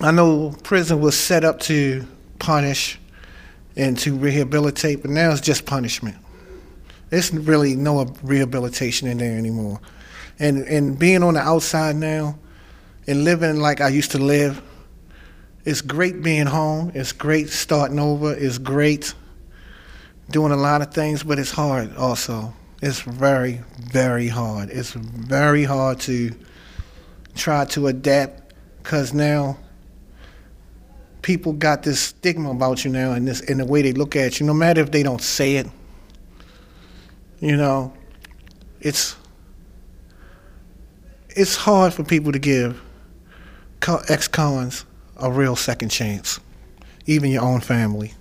I know prison was set up to punish and to rehabilitate, but now it's just punishment. There's really no rehabilitation in there anymore. And being on the outside now and living like I used to live, it's great being home. It's great starting over. It's great doing a lot of things, but it's hard also. It's very, very hard. It's very hard to try to adapt because now people got this stigma about you now and this in the way they look at you, no matter if they don't say it. You know, it's hard for people to give ex-cons a real second chance, even your own family.